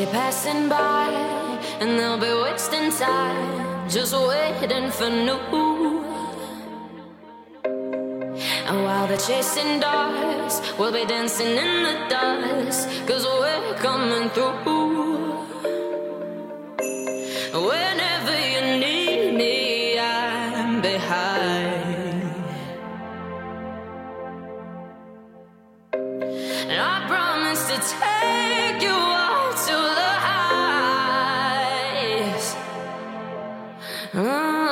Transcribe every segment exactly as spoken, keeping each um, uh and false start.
be passing by, and they'll be wasting time, just waiting for new. And while they're chasing dogs, we'll be dancing in the dust, cause we're coming through. Whenever you need me, I'm behind. And I promise to take you out to the heights. uh.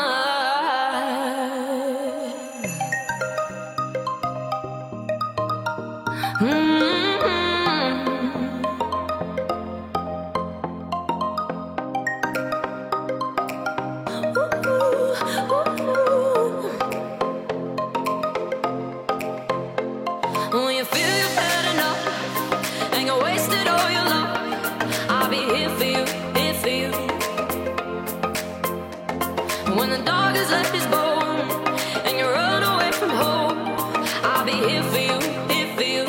When you feel you've had enough and you wasted all your love, I'll be here for you, here for you. When the dog has left his bone and you run away from home, I'll be here for you, here for you.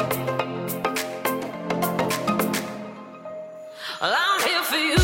Well, I'm here for you.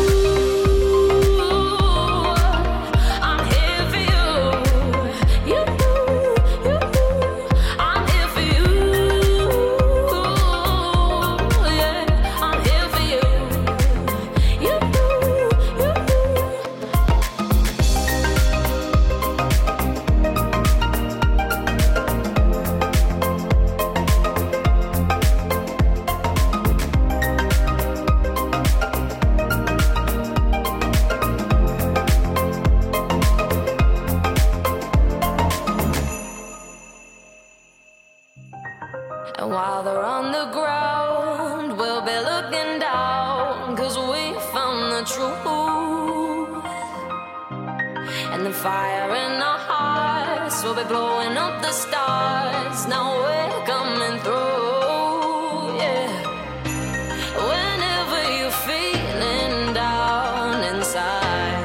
And while they're on the ground, we'll be looking down, cause we found the truth. And the fire in our hearts will be blowing up the stars. Now we're coming through, yeah. Whenever you're feeling down inside,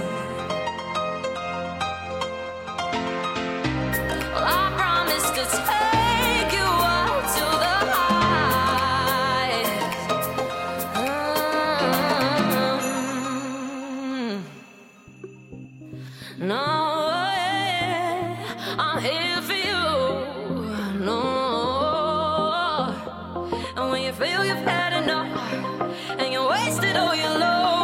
well, I promise to take you out to the heights. Mm. No, yeah, I'm here for you. No, and when you feel you've had enough and you wasted all your love,